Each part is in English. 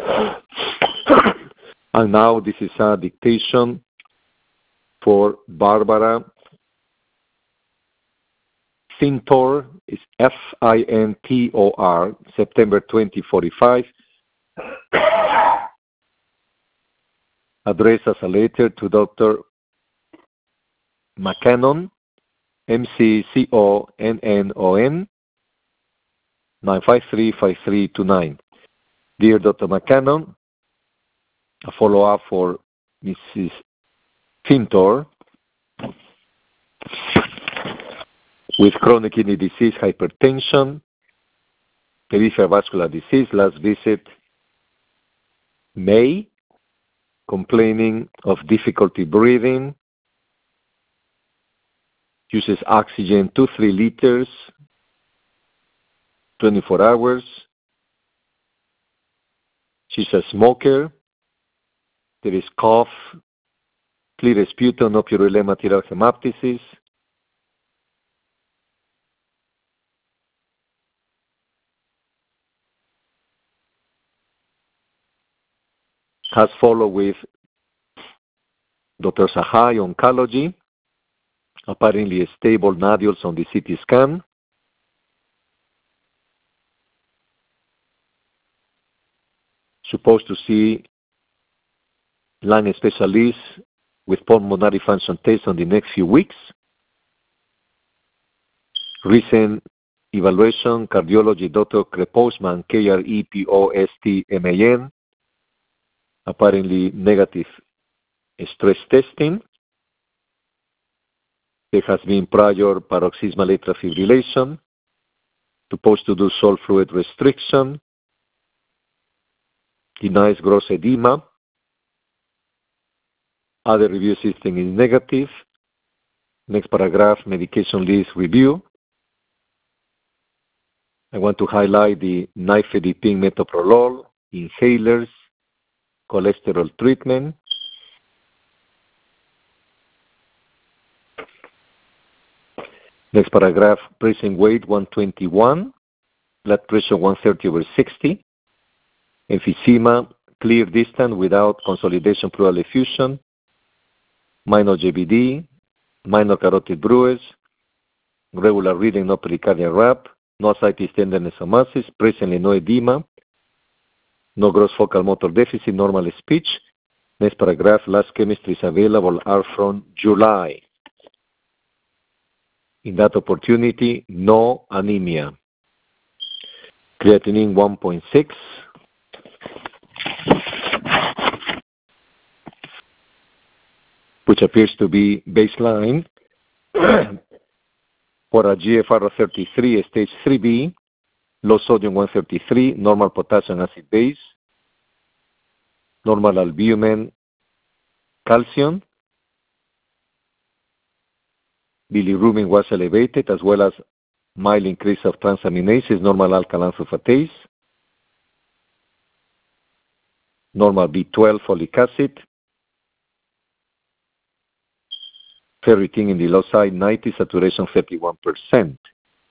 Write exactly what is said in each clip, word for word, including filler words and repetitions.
And now this is a dictation for Barbara Fintor, is F I N T O R, September twenty forty-five. Addressed as a letter to Doctor McCannon, M C C O N N O N, nine five three, five three two nine. Dear Doctor McCannon, a follow-up for Missus Fintor with chronic kidney disease, hypertension, peripheral vascular disease. Last visit May, complaining of difficulty breathing, uses oxygen two to three liters, twenty-four hours. She's a smoker. There is cough, clear sputum, no purulent material hemoptysis. Has followed with Doctor Sahai, oncology, apparently stable nodules on the C T scan. Supposed to see lung specialist with pulmonary function test on the next few weeks. Recent evaluation, cardiology, Doctor Krepostman, K R E P O S T M A N, apparently negative stress testing. There has been prior paroxysmal atrial fibrillation, supposed to do salt fluid restriction, denies gross edema. Other review system is negative. Next paragraph, medication list review. I want to highlight the nifedipine metoprolol, inhalers, cholesterol treatment. Next paragraph, present weight one twenty-one, blood pressure one thirty over sixty, emphysema, clear distant without consolidation pleural effusion, minor J B D, minor carotid bruise, regular reading, no pericardial wrap, no ascites tenderness or masses, presently no edema, no gross focal motor deficit, normal speech. Next paragraph, last chemistries available are from July. In that opportunity, no anemia. Creatinine one point six. Which appears to be baseline for a G F R thirty-three, stage three B, low sodium one thirty-three, normal potassium acid base, normal albumin, calcium, bilirubin was elevated, as well as mild increase of transaminases, normal alkaline sulfatase, normal B twelve folic acid, ferritin in the low side ninety, saturation thirty-one percent.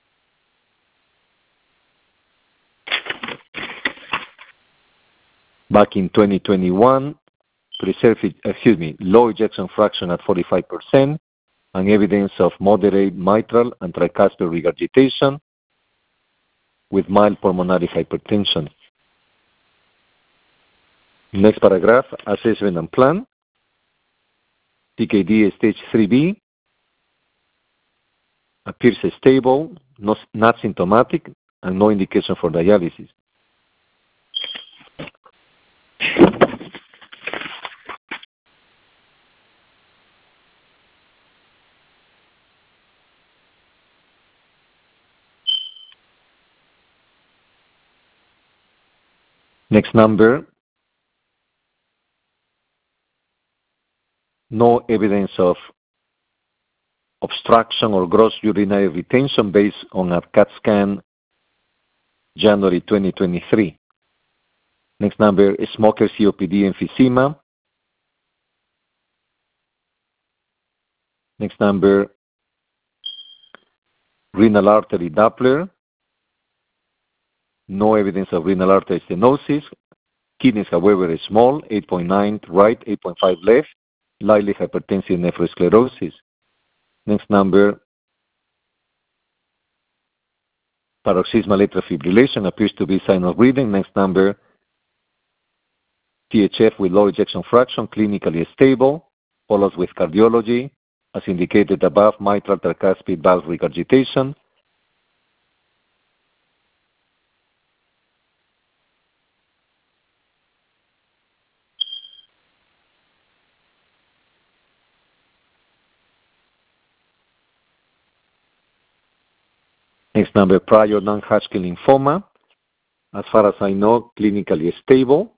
Back in twenty twenty-one, preserved, excuse me, low ejection fraction at forty-five percent, and evidence of moderate mitral and tricuspid regurgitation with mild pulmonary hypertension. Next paragraph, assessment and plan. C K D stage three B appears stable, not, not symptomatic, and no indication for dialysis. Next number, no evidence of obstruction or gross urinary retention based on a CAT scan January twenty twenty-three. Next number, smoker C O P D emphysema. Next number, renal artery Doppler. No evidence of renal artery stenosis. Kidneys, however, is small, eight point nine right, eight point five left, likely hypertensive nephrosclerosis. Next number, paroxysmal atrial fibrillation appears to be sign of breathing. Next number, T H F with low ejection fraction, clinically stable, follows with cardiology, as indicated above, mitral tricuspid valve regurgitation. Next number, prior non-Hodgkin lymphoma. As far as I know, clinically stable.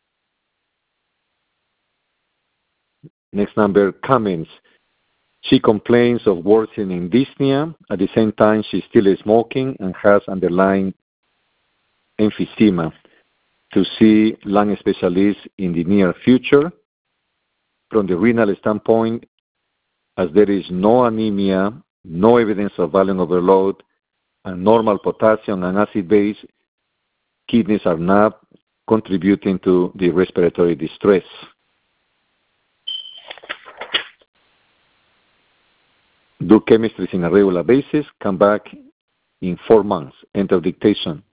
Next number, comments. She complains of worsening dyspnea. At the same time, she still is smoking and has underlying emphysema. To see lung specialists in the near future. From the renal standpoint, as there is no anemia, no evidence of volume overload, and normal potassium and acid base, kidneys are not contributing to the respiratory distress. Do chemistries in a regular basis, come back in four months. Enter dictation.